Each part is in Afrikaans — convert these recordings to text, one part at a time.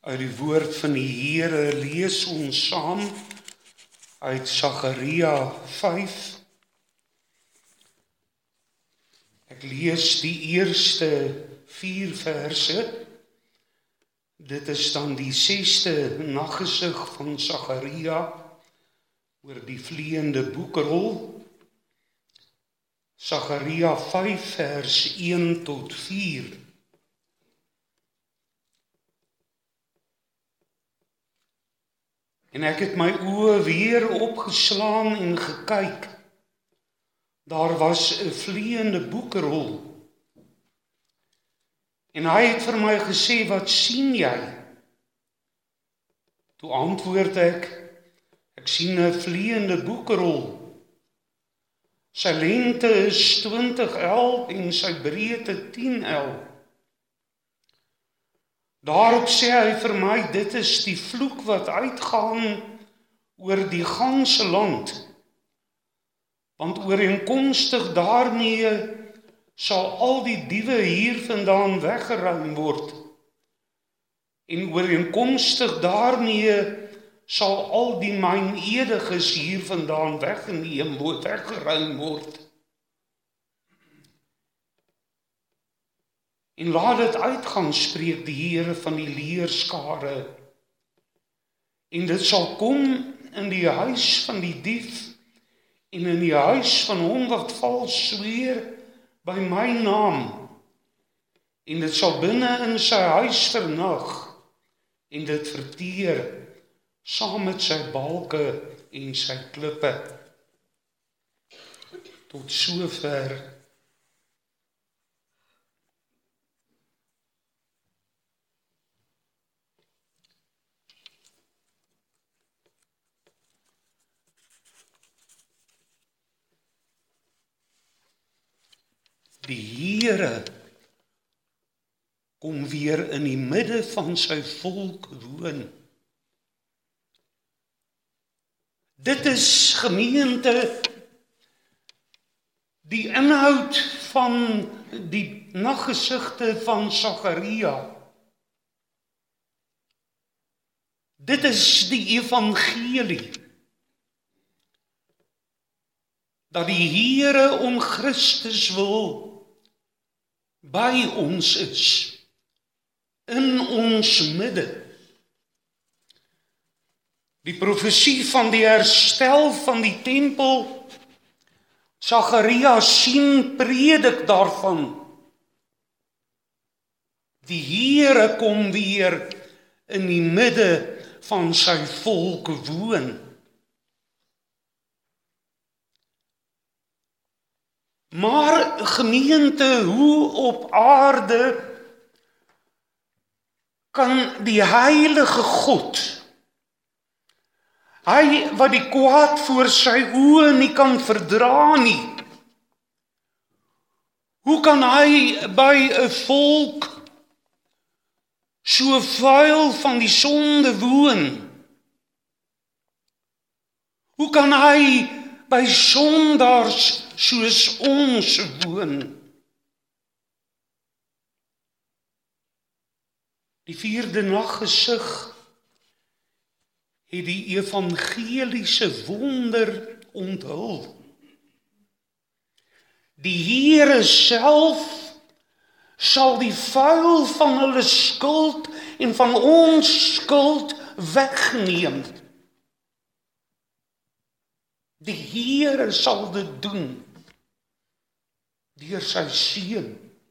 Uit die woord van die Here lees ons saam uit Sagaria 5. Ek lees die eerste 4 verse. Dit is dan die 6de naggesig van Sagaria oor die vleiende boekrol. Sagaria 5 vers 1 tot 4. En ek het my oë weer opgeslaan en gekyk. Daar was 'n vleiende boekrol. En hy het vir my gesê, wat sien jy? Toe antwoord ek sien 'n vleiende boekrol. Sy lengte is 20 el en sy breedte 10 el. Daarop sê hy vir my, dit is die vloek wat uitgaan oor die ganse land. Want ooreenkomstig daarmee sal al die diewe hiervandaan weggeruim word. En ooreenkomstig daarmee sal al die mynediges hiervandaan weggeruim word. En laat dit uitgaan, spreek die Here van die leerskare. En dit sal kom in die huis van die dief en in die huis van hom wat vals sweer by my naam. En dit sal binne in sy huis vernag en dit verteer saam met sy balke en sy klippe. Tot sover. Die Here kom weer in die midde van sy volk woon. Dit is, gemeente, die inhoud van die naggesigte van Sagaria. Dit is die evangelie. Dat die Here om Christus wil by ons is, in ons midde. Die profesie van die herstel van die tempel, Sagaria sien predik daarvan. Die Here kom weer in die midde van sy volk woon. Maar gemeente, hoe op aarde kan die heilige God, hy wat die kwaad voor sy oë nie kan verdra nie, hoe kan hy by 'n volk so vuil van die sonde woon? Hoe kan hy by sondaars soos ons woon? Die 4de naggesig het die evangeliese wonder onthul. Die Here self sal die vuil van hulle skuld en van ons skuld wegneem. Die Here sal dit doen deur sy seun.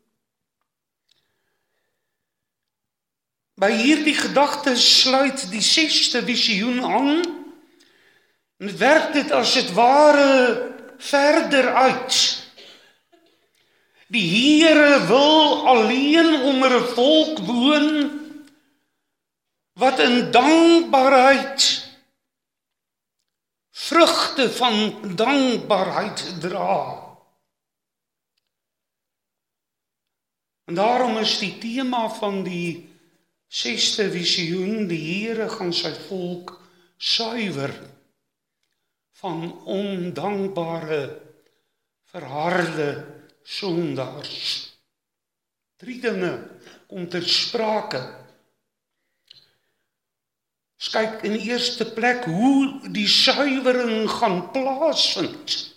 By hierdie gedagte sluit die 6de visioen aan en werk dit as dit ware verder uit. Die Here wil alleen onder 'n volk woon wat in dankbaarheid vrugte van dankbaarheid dra. En daarom is die tema van die 6de visioen, die Here gaan sy volk suiwer van ondankbare, verharde sondaars. 3 dinge kom ter sprake. Ons kyk in die eerste plek hoe die suiwering gaan plaasvind.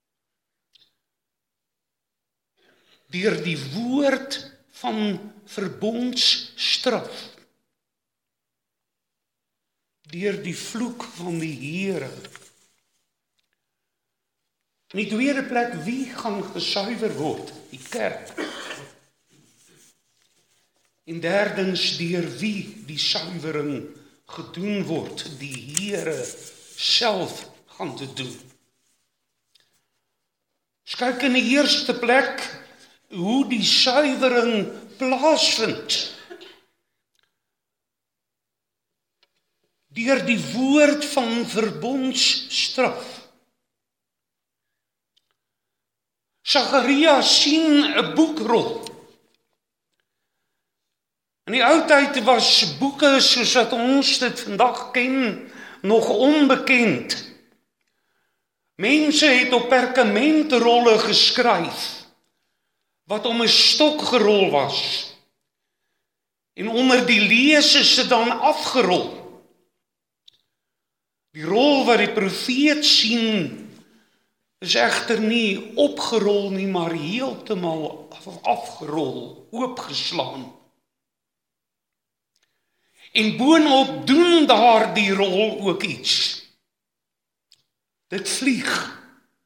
Deur die woord van verbondsstraf. Deur die vloek van die Here. In die tweede plek, wie gaan gesuiwer word? Die kerk. En derdens, deur wie die suiwering gedoen word, die Here self gaan dit doen. Ons kyk in die eerste plek hoe die suiwering plaasvind. Deur die woord van verbondsstraf. Sagaria sien 'n boekrol. In die ou tyd was boeke soos wat ons dit vandag ken, nog onbekend. Mense het op perkamentrolle geskryf, wat om 'n stok gerol was. En onder die lees is dit dan afgerol. Die rol wat die profeet sien, is egter nie opgerol nie, maar heeltemal afgerol, oopgeslaan. En boonop doen daardie rol ook iets. Dit vlieg.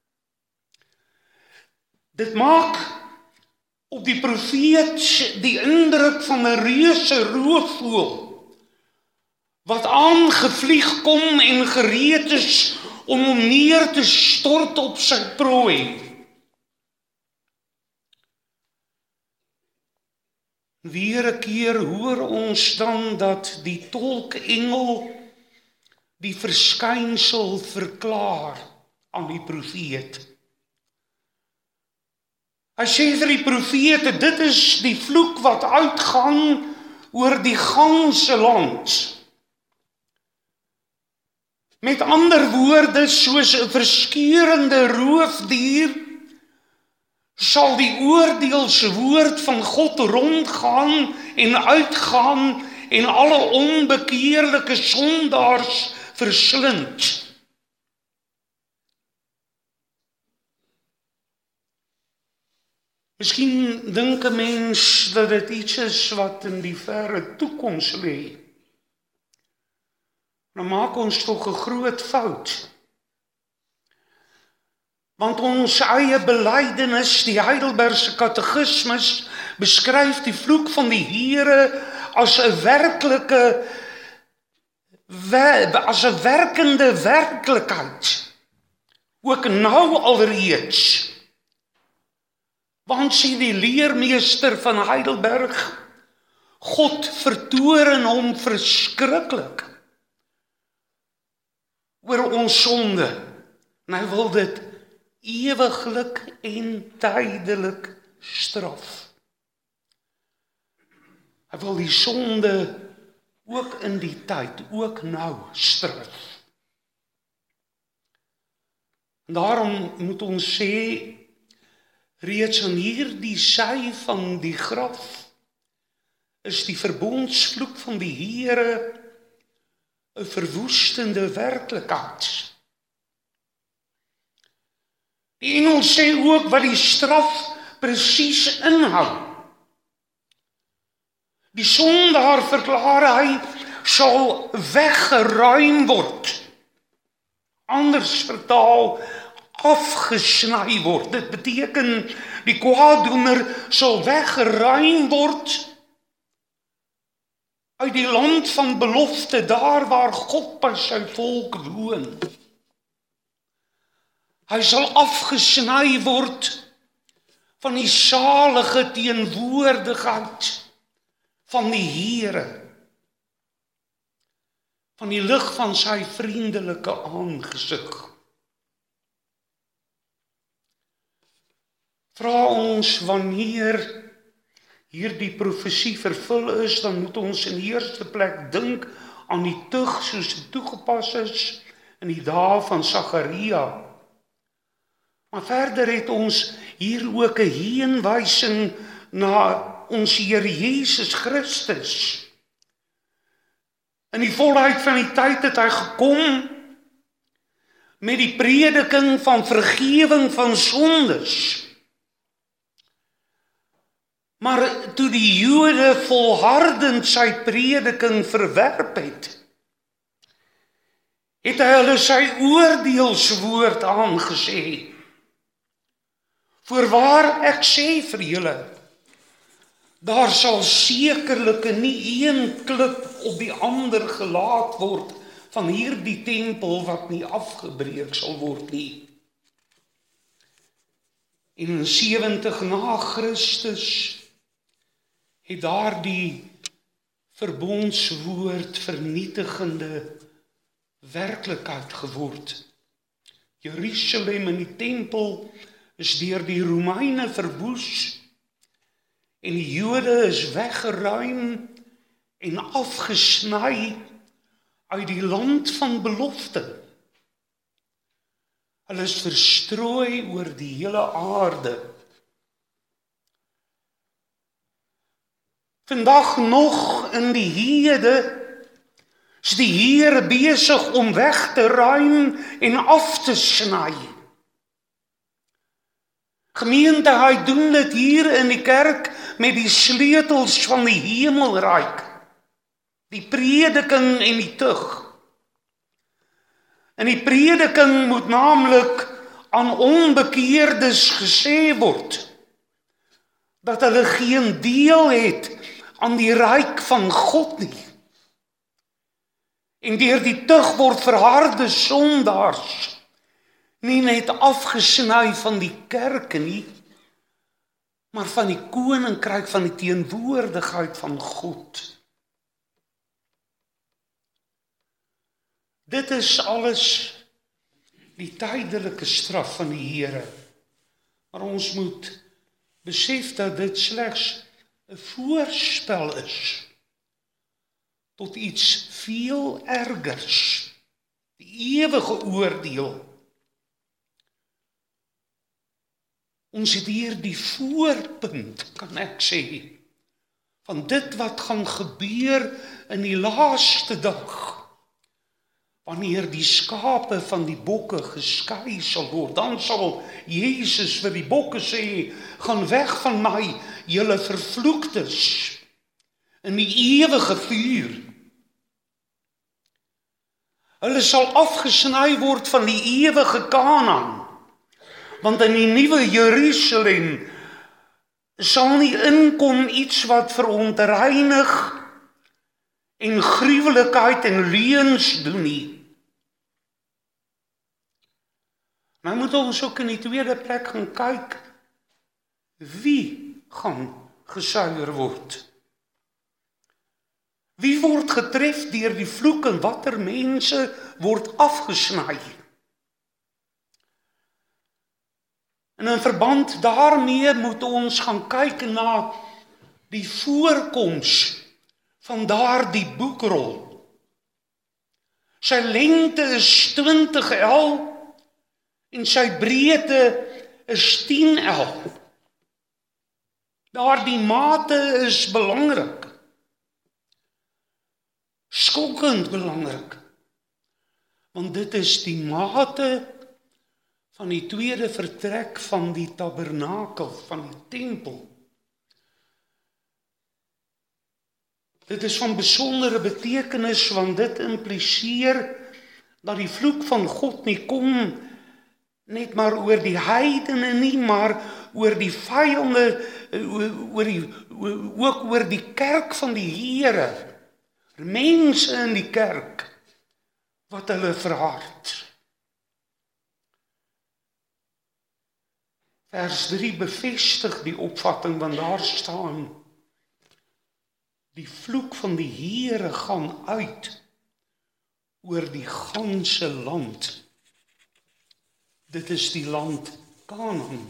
Dit maak op die profeet die indruk van 'n reuse roofvoël, wat aangevlieg kom en gereed is om hom neer te stort op sy prooi. Weer 'n keer hoor ons dan dat die tolkengel die verskynsel verklaar aan die profeet. Hy sê vir die profeet, dit is die vloek wat uitgaan oor die ganse land. Met ander woorde, soos 'n verskeurende roofdier, sal die oordeelswoord van God rondgaan en uitgaan en alle onbekeerlike sondaars verslind. Miskien dink 'n mens dat dit iets is wat in die verre toekoms lê. Dan maak ons tog 'n groot fout. Want ons eie belydenis, die Heidelbergse Katekismus, beskryf die vloek van die Here as 'n werkende werklikheid. Ook nou alreeds. Want sê die leermeester van Heidelberg, God vertoren hom verskriklik oor ons sonde. En hy wil dit ewiglik en tydelik straf. Hy wil die sonde ook in die tyd, ook nou straf. En daarom moet ons sê, reeds aan hierdie sy van die graf, is die verbondsvloek van die Here 'n verwoestende werklikheid. Die engel sê ook wat die straf presies inhou. Die sondaar, verklaar hy, sal weggeruim word. Anders vertaal, afgesny word. Dit beteken, die kwaaddoener sal weggeruim word uit die land van belofte, daar waar God by sy volk woon. Hy sal afgesny word van die salige teenwoordigheid van die Here, van die lig van sy vriendelike aangesig. Vra ons wanneer hierdie profesie vervul is, dan moet ons in die eerste plek dink aan die tug soos dit toegepas is in die dae van Sagaria. Maar verder het ons hier ook 'n heenwysing na ons Here Jesus Christus, In die volheid van die tyd het hy gekom met die prediking van vergewing van sondes. Maar toe die Jode volhardend sy prediking verwerp het hy hulle sy oordeelswoord aangesê. Voorwaar ek sê vir julle, daar sal sekerlik nie een klip op die ander gelaat word van hierdie tempel wat nie afgebreek sal word nie. En in 70 na Christus het daardie verbondswoord vernietigende werklikheid geword. Jerusalem en die tempel is deur die Romeine verwoes en die Jode is weggeruim en afgesny uit die land van belofte. Hulle is verstrooi oor die hele aarde. Vandag nog in die hede is die Here besig om weg te ruim en af te sny. Gemeente, hy doen dit hier in die kerk met die sleutels van die hemelryk, die prediking en die tug. En die prediking moet naamlik aan onbekeerdes gesê word, dat hulle geen deel het aan die ryk van God nie. En deur die tug word verharde sondaars nie net afgesny van die kerk nie, maar van die koninkryk, van die teenwoordigheid van God. Dit is alles die tydelike straf van die Here. Maar ons moet besef dat dit slegs 'n voorspel is tot iets veel ergers, die ewige oordeel. Ons het hier die voorpunt, kan ek sê, van dit wat gaan gebeur in die laaste dag, wanneer die skape van die bokke geskei sal word. Dan sal Jesus vir die bokke sê, gaan weg van my, julle vervloektes, in die ewige vuur. Hulle sal afgesny word van die ewige Kanaan, want in die nuwe Jerusalem sal nie inkom iets wat verontreinig en gruwelikheid en leuns doen nie. Nou moet ons ook in die tweede plek gaan kyk, wie gaan gesuiwer word? Wie word getref deur die vloek en watter mense word afgesny? En in verband daarmee moet ons gaan kyk na die voorkoms van daardie boekrol. Sy lengte is 20 el en sy breedte is 10 el. Daardie mate is belangrik. Skokkend belangrik. Want dit is die mate van die tweede vertrek van die tabernakel, van die tempel. Dit is van besondere betekenis, want dit impliseer dat die vloek van God nie kom net maar oor die heidene nie, maar oor die vyande, ook oor die kerk van die Here. Mense in die kerk wat hulle verhard. Vers 3 bevestig die opvatting, want daar staan, die vloek van die Here gaan uit oor die ganse land. Dit is die land Kanaan.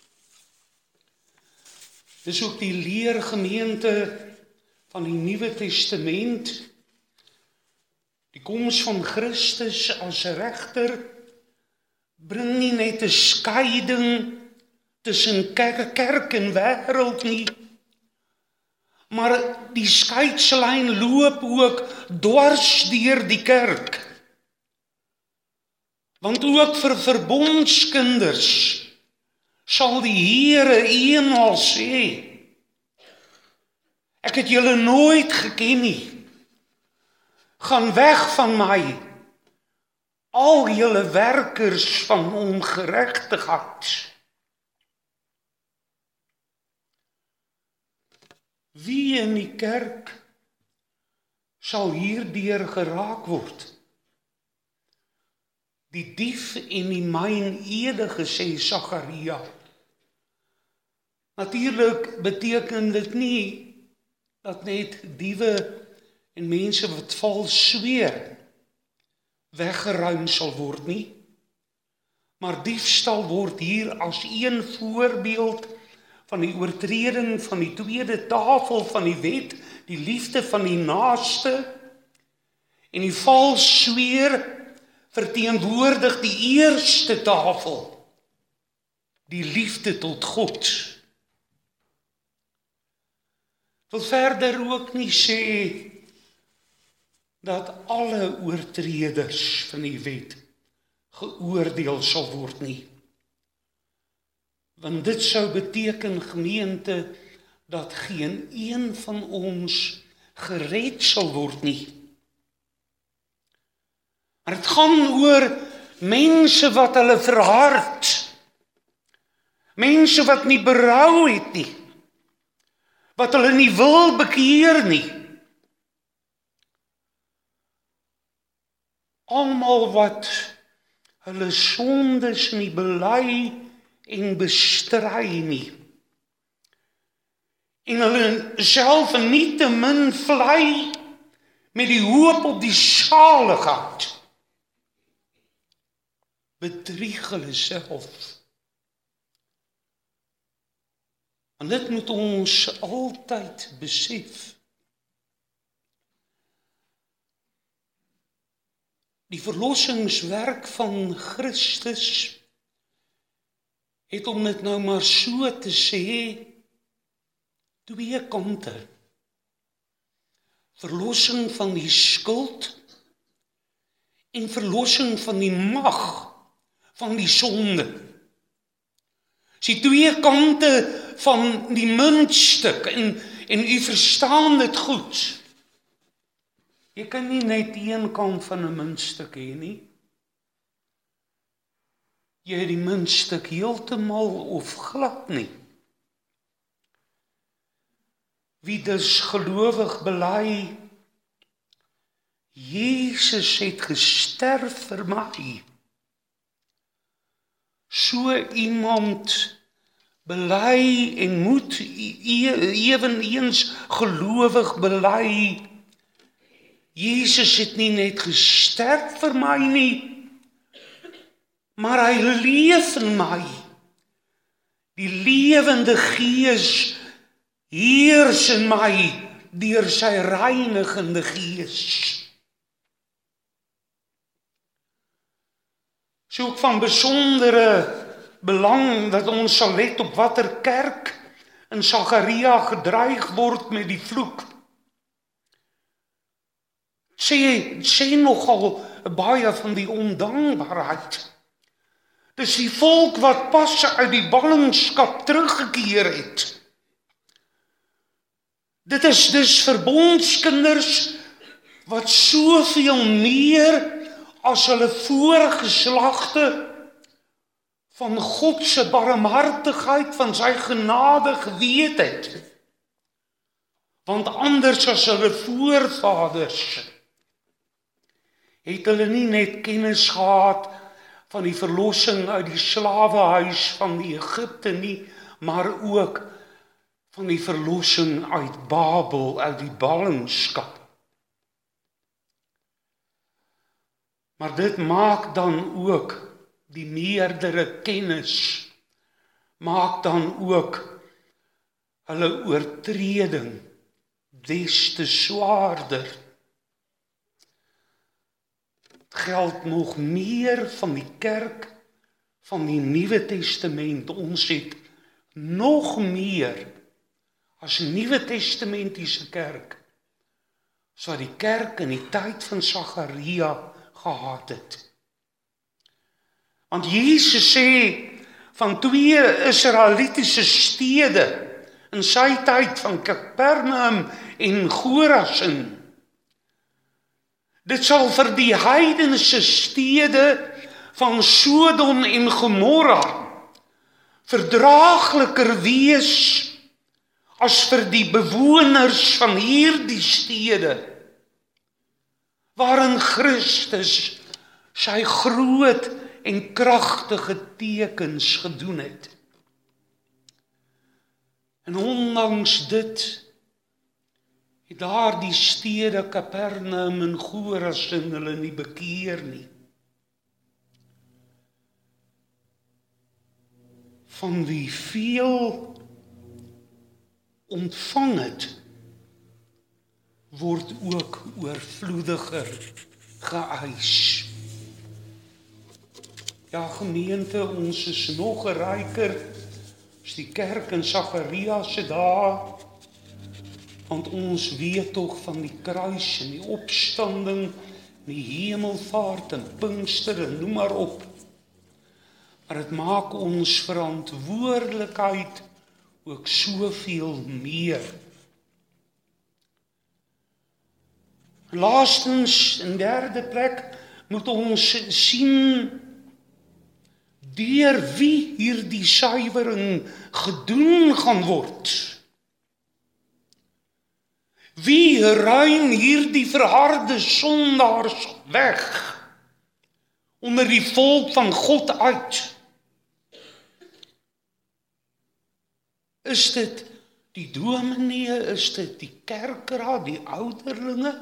Dis ook die leergemeente van die Nuwe Testament, die koms van Christus as 'n regter, bring nie net 'n skeiding tussen kerk en wêreld nie, Maar die skeidslyn loop ook dwars deur die kerk. Want ook vir verbondskinders sal die Here eenmaal sê, ek het julle nooit geken nie. Gaan weg van my, al julle werkers van ongeregtigheid. Wie in die kerk sal hierdeur geraak word? Die dief en die meineedige, sê Sagaria. Natuurlik beteken dit nie dat net diewe en mense wat vals sweer weggeruim sal word nie. Maar diefstal word hier as een voorbeeld van die oortreding van die tweede tafel van die wet, die liefde van die naaste, en die vals sweer verteenwoordig die eerste tafel, die liefde tot God. Ek wil verder ook nie sê dat alle oortreders van die wet geoordeel sal word nie. Want dit sou beteken, gemeente, dat geen een van ons gered sal word nie. Maar het gaan oor mense wat hulle verhard, mense wat nie berou het nie, wat hulle nie wil bekeer nie. Almal wat hulle sondes nie bely en bestry nie. En hulle self nietemin vlei met die hoop op die saligheid. Bedrieg hulle self. En dit moet ons altyd besef. Die verlossingswerk van Christus het, om dit nou maar so te sê, twee kante. Verlossing van die skuld en verlossing van die mag van die sonde. Dis die twee kante van die muntstuk en u verstaan dit goed. Jy kan nie net een kant van 'n muntstuk hê nie. Jy het die muntstuk heeltemal of glad nie. Wie dus gelowig bely, Jesus het gesterf vir my. So iemand bely en moet eweneens gelowig bely, Jesus het nie net gesterf vir my nie, maar hy leef in my. Die lewende Gees heers in my deur sy reinigende Gees. So ook van besondere belang dat ons sal let op watter kerk in Sagaria gedreig word met die vloek. Sê nogal baie van die ondankbaarheid. Dis die volk wat pas uit die ballingskap teruggekeer het. Dit is dus verbondskinders wat soveel meer as hulle voorgeslagte van God se barmhartigheid, van sy genade geweet het. Want anders as hulle voorvaders het hulle nie net kennis gehad van die verlossing uit die slawehuis van die Egipte nie, maar ook van die verlossing uit Babel, uit die ballingskap. Maar dit maak dan ook die meerdere kennis, maak dan ook hulle oortreding des te swaarder. Geld nog meer van die kerk van die Nuwe Testament. Ons het nog meer as 'n Nuwe Testamentiese kerk, as wat die kerk in die tyd van Sagaria gehad het. Want Jesus sê van 2 Israelitiese stede in sy tyd, van Kapernaum en Chorazin, dit sal vir die heidense stede van Sodom en Gomorra verdraagliker wees as vir die bewoners van hierdie stede, waarin Christus sy groot en kragtige tekens gedoen het. En ondanks dit het daardie stede Kapernaum en Chorazin hulle nie bekeer nie. Van wie veel ontvang het, word ook oorvloediger geëis. Ja, gemeente, ons is nog ryker as die kerk in Sagaria se dae, want ons weet tog van die kruis en die opstanding, die hemelvaart en Pinkster en noem maar op. Maar dit maak ons verantwoordelikheid ook soveel meer. Laastens, in derde plek, moet ons sien deur wie hierdie suiwering gedoen gaan word. Wie ruim hierdie verharde sondaars weg onder die volk van God uit? Is dit die dominee, is dit die kerkraad, die ouderlinge?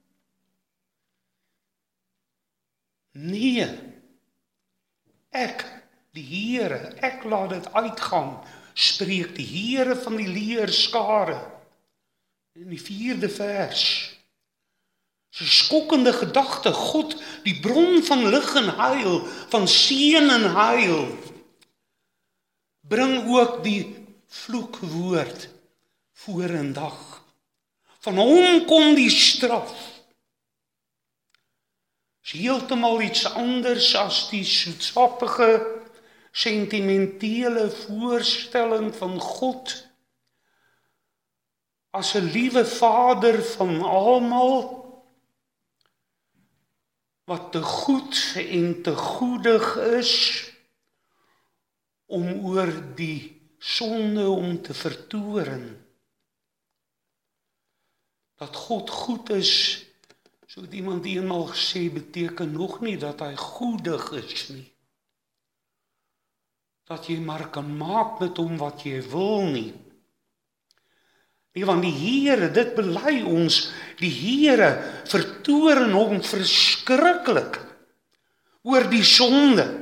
Nee, ek, die Here, ek laat dit uitgaan, spreek die Here van die leerskare. In die 4de vers. Dis 'n skokkende gedagte, God, die bron van lig en heil, van seën en heil, bring ook die vloekwoord vorendag. Van hom kom die straf. Is heeltemal iets anders as die soetsappige, sentimentele voorstelling van God as 'n liewe Vader van almal, wat te goed en te goedig is om oor die sonde om te vertoren. Dat God goed is, so het iemand eenmaal gesê, beteken nog nie dat hy goedig is nie. Dat jy maar kan maak met hom wat jy wil nie. Nee, want die Here, dit bely ons, die Here vertoren hom verskriklik oor die sonde.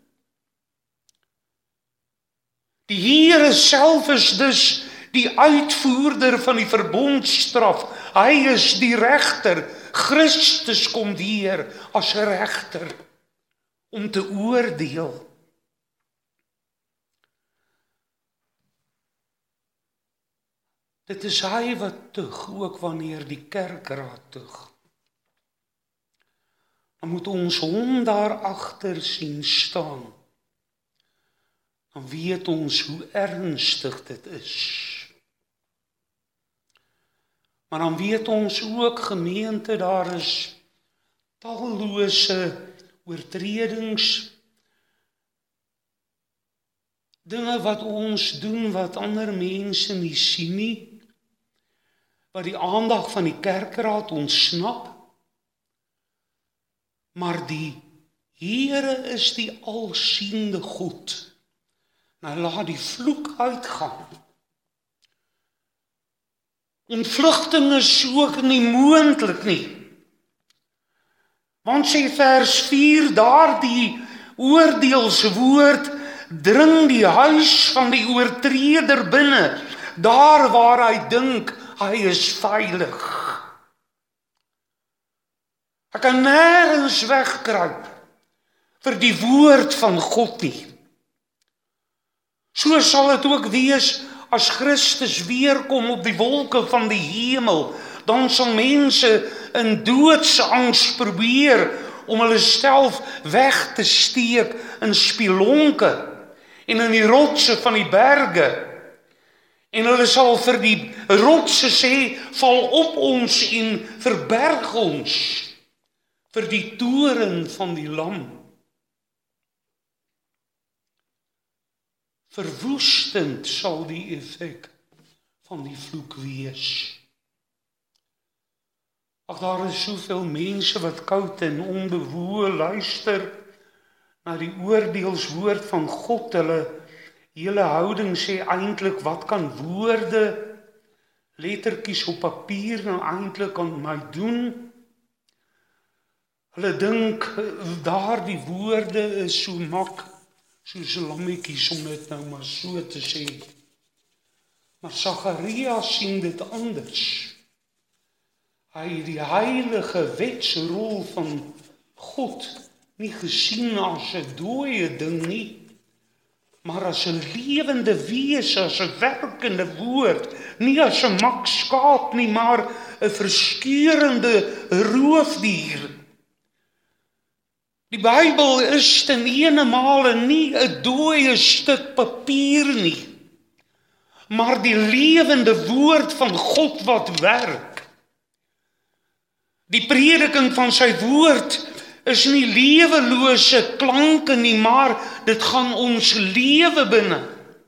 Die Here self is dus die uitvoerder van die verbondstraf. Hy is die regter. Christus kom hier as 'n regter om te oordeel. Dit is hy wat tug, ook wanneer die kerkraad tug. Dan moet ons hom daar agter sien staan. Dan weet ons hoe ernstig dit is. Maar dan weet ons ook, gemeente, daar is tallose oortredings, dinge wat ons doen wat ander mense nie sien nie, wat die aandag van die kerkraad ontsnap, maar die Here is die alsiende God. Nou laat die vloek uitgaan. Ontvlugting is ook nie moontlik nie. Want sê vers 4, daardie oordeelswoord dring die huis van die oortreder binne, daar waar hy dink hy is veilig. Hy kan nêrens wegkruip vir die woord van God nie. So sal dit ook wees as Christus weerkom op die wolke van die hemel, dan sal mense in doodsangs probeer om hulle self weg te steek in spelonke en in die rotse van die berge. En hulle sal vir die rotse sê, val op ons en verberg ons vir die toren van die lam. Verwoestend sal die effek van die vloek wees. Ag, daar is soveel mense wat koud en onbewoe luister na die oordeelswoord van God. Hulle hele houding sê eintlik, wat kan woorde, lettertjies op papier nou eintlik aan my doen? Hulle dink daardie woorde is so mak, soos lammetjies, om dit nou maar so te sê. Maar Sagaria sien dit anders. Hy het die heilige wetsrol van God nie gesien as 'n dooie ding nie, maar as 'n lewende wese, as 'n werkende woord, nie as 'n mak skaap nie, maar 'n verskeurende roofdier. Die Bybel is ten eenemale nie 'n dooie stuk papier nie, maar die lewende woord van God wat werk. Die prediking van sy woord is nie lewelose klanke nie, maar dit gaan ons lewe binne.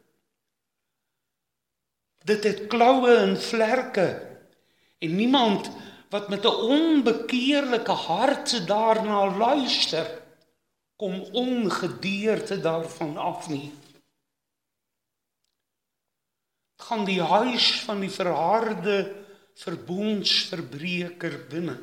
Dit het kloue en vlerke, en niemand wat met 'n onbekeerlike hart daarna luister, kom ongedeerd daarvan af nie. Het gaan die huis van die verharde verbondsverbreker binne.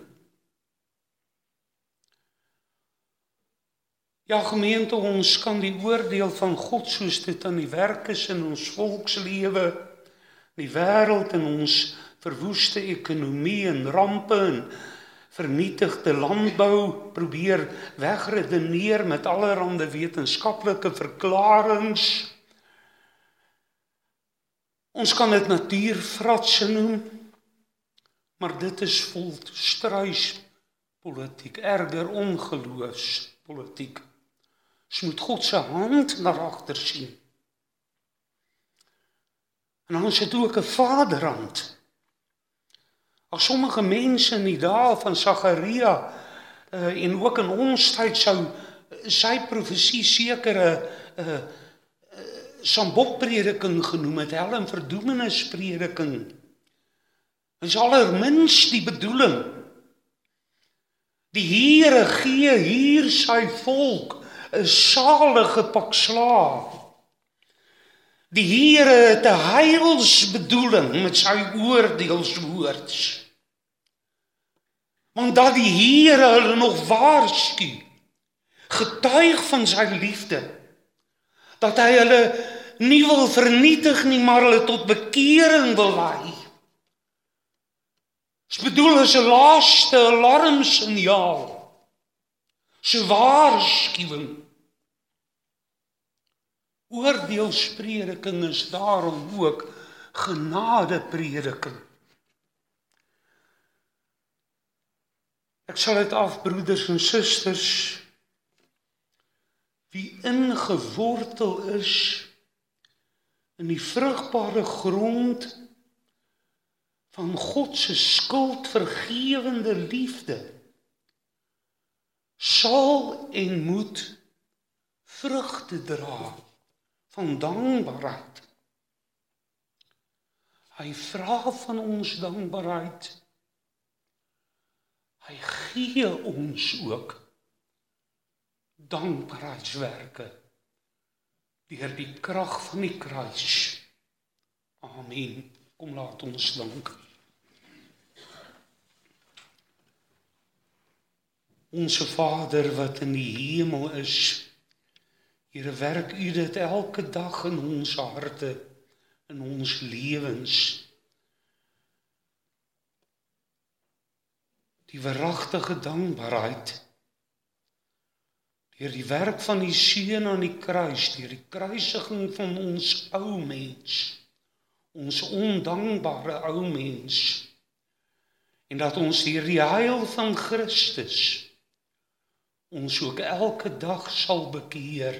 Ja, gemeente, ons kan die oordeel van God, soos dit aan die werk is in ons volkslewe, die wêreld, en ons verwoeste ekonomie en rampe en vernietigde landbou, probeer wegredeneer met allerhande wetenskaplike verklaringe. Ons kan dit natuurfratse noem, maar dit is volstruispolitiek, erger ongeloofspolitiek. Ons moet God se hand naar agter sien. En dan is dit ook 'n vaderhand. As sommige mense in die dae van Sagaria en ook in ons tyd sou sy profesie sekere Sambok-prediking genoem het, hel en verdoemenisprediking. Is allerminst die bedoeling. Die Here gee hier sy volk 'n salige pak slaag. Die Here het 'n heilsbedoeling met sy oordeelswoord. Want dat die Here hulle nog waarsku, getuig van sy liefde, dat hy hulle nie wil vernietig nie, maar hulle tot bekering wil lei. Dit bedoel as 'n laaste alarmsignaal, so waarskuwing. Oordeelsprediking is daarom ook genadeprediking. Ek sal dit af, broeders en susters, wie ingewortel is in die vrugbare grond van God se skuldvergewende liefde, sal en moet vrugte dra van dankbaarheid. Hy vra van ons dankbaarheid. Hy gee ons ook dankbaarheidswerke deur die krag van die kruis. Amen. Kom, laat ons dank. Onse Vader wat in die hemel is, Here, werk U dit elke dag in ons harte, in ons lewens. Die waaragtige dankbaarheid, deur die werk van die Seun aan die kruis, deur die kruisiging van ons ou mens, ons ondankbare ou mens, en dat ons deur die heil van Christus ons ook elke dag sal bekeer,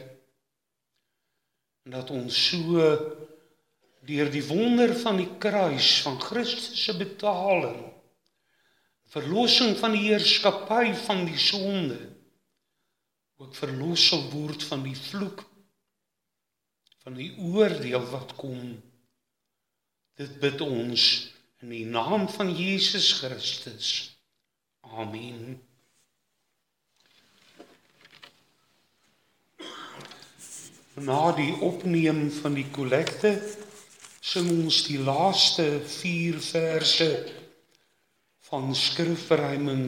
en dat ons so deur die wonder van die kruis, van Christus se betaling, verlossing van die heerskappy van die sonde, ook verlos sal word van die vloek, van die oordeel wat kom. Dit bid ons in die naam van Jesus Christus. Amen. Na die opneem van die kollekte, sing ons die laaste 4 verse van skrifverruiming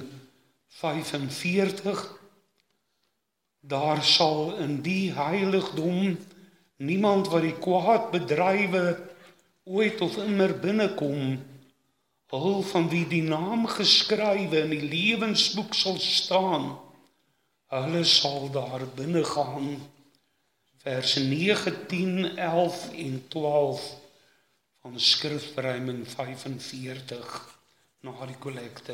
45. Daar sal in die heiligdom niemand wat die kwaad bedrywe ooit of immer binnekom, hul van wie die naam geskrywe in die lewensboek sal staan, hulle sal daar binne gaan. Verse 9, 10, 11 en 12 van skrifverruiming 45 na die kollekte.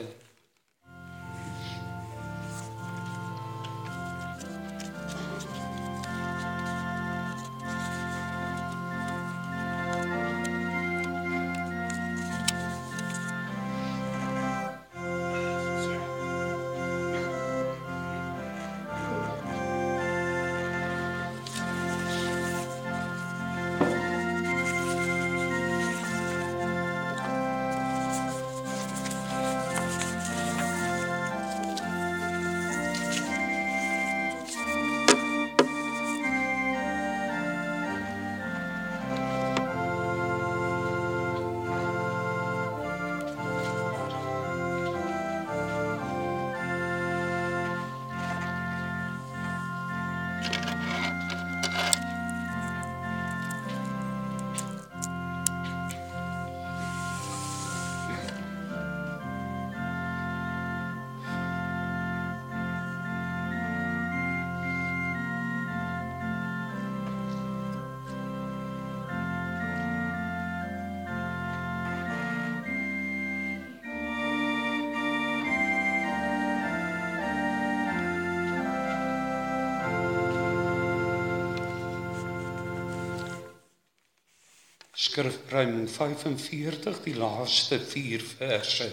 Skrifverruiming 45, die laaste 4 verse.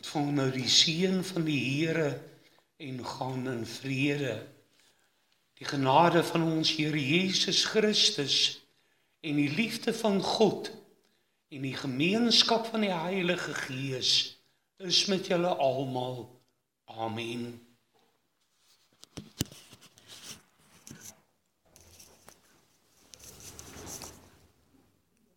Ontvang nou die seën van die Here en gaan in vrede. Die genade van ons Here Jesus Christus en die liefde van God en die gemeenskap van die Heilige Gees is met julle almal. Amen.